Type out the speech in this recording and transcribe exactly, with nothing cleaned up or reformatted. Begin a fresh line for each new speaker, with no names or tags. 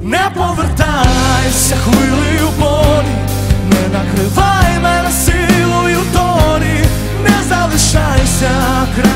Не повертайся хвилею болі, не накривай мене силою долі, не залишайся.